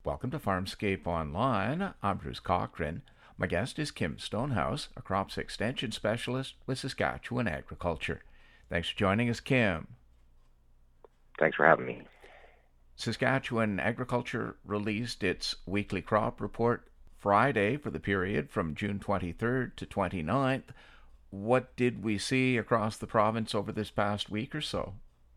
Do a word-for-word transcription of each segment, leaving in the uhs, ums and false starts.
Welcome to Farmscape Online. I'm Bruce Cochran. My guest is Kim Stonehouse, a crops extension specialist with Saskatchewan Agriculture. Thanks for joining us, Kim. Thanks for having me. Saskatchewan Agriculture released its weekly crop report Friday for the period from June twenty-third to twenty-ninth. What did we see across the province over this past week or so?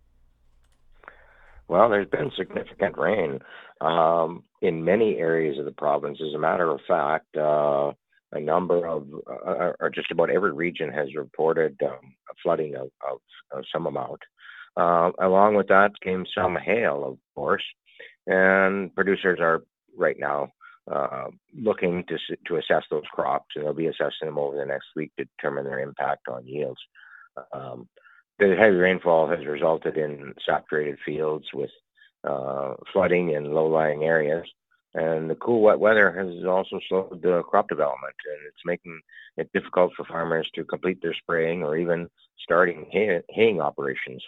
Well, there's been significant rain um, in many areas of the province. As a matter of fact, uh, a number of, uh, or just about every region has reported um, a flooding of, of, of some amount. Uh, along with that came some hail, of course, and producers are right now uh, looking to to assess those crops, and they'll be assessing them over the next week to determine their impact on yields. Um, the heavy rainfall has resulted in saturated fields with uh, flooding in low-lying areas, and the cool, wet weather has also slowed the crop development, and it's making it difficult for farmers to complete their spraying or even starting hay- haying operations.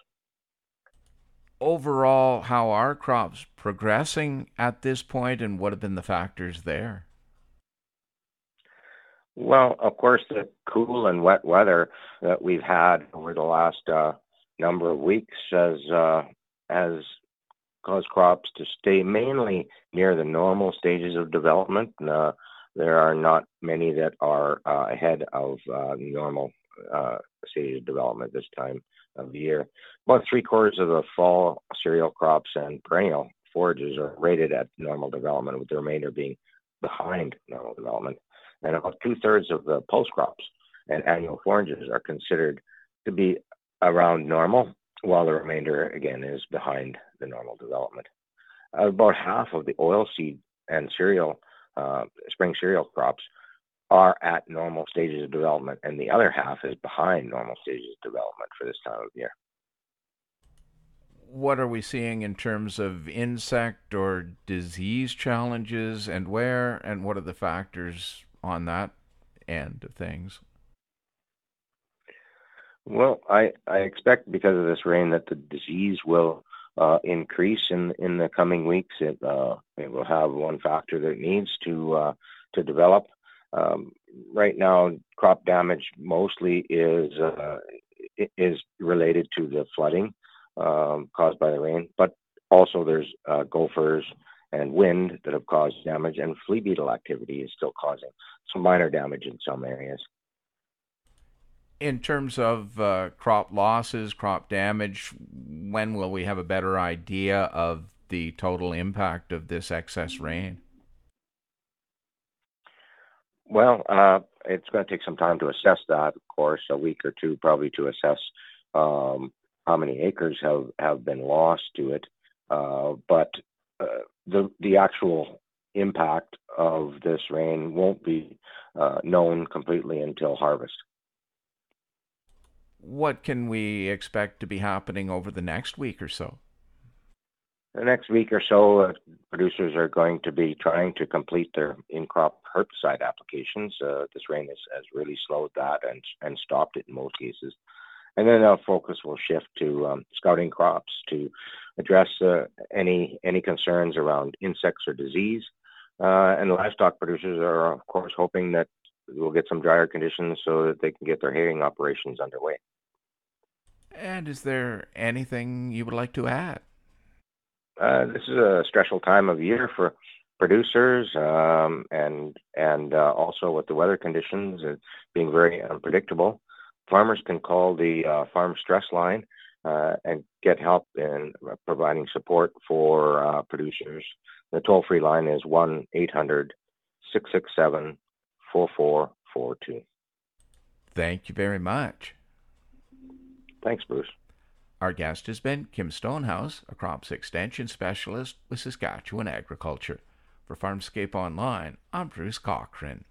Overall, how are crops progressing at this point, and what have been the factors there? Well, of course, the cool and wet weather that we've had over the last uh, number of weeks has uh, has caused crops to stay mainly near the normal stages of development. Uh, there are not many that are uh, ahead of uh, normal uh, stage of development this time of the year. About three quarters of the fall cereal crops and perennial forages are rated at normal development, with the remainder being behind normal development. And about two thirds of the pulse crops and annual forages are considered to be around normal, while the remainder, again, is behind the normal development. About half of the oilseed and cereal, uh, spring cereal crops are at normal stages of development, and the other half is behind normal stages of development for this time of year. What are we seeing in terms of insect or disease challenges, and where, and what are the factors on that end of things? Well, I, I expect because of this rain that the disease will uh, increase in in the coming weeks. It uh, it will have one factor that it needs to uh, to develop. Um, right now, crop damage mostly is uh, is related to the flooding um, caused by the rain, but also there's uh, gophers and wind that have caused damage, and flea beetle activity is still causing some minor damage in some areas. In terms of uh, crop losses, crop damage, when will we have a better idea of the total impact of this excess rain? Well, uh, it's going to take some time to assess that, of course, a week or two probably to assess um, how many acres have, have been lost to it. Uh, but uh, the the actual impact of this rain won't be uh, known completely until harvest. What can we expect to be happening over the next week or so? The next week or so, uh, producers are going to be trying to complete their in-crop herbicide applications. Uh, this rain has, has really slowed that and and stopped it in most cases. And then our focus will shift to um, scouting crops to address uh, any any concerns around insects or disease. Uh, and livestock producers are, of course, hoping that we'll get some drier conditions so that they can get their haying operations underway. And is there anything you would like to add? Uh, this is a stressful time of year for producers, um, and and uh, also with the weather conditions uh, being very unpredictable. Farmers can call the uh, farm stress line uh, and get help in uh, providing support for uh, producers. The toll-free line is one eight hundred six six seven four four four two. Thank you very much. Thanks, Bruce. Our guest has been Kim Stonehouse, a crops extension specialist with Saskatchewan Agriculture. For Farmscape Online, I'm Bruce Cochran.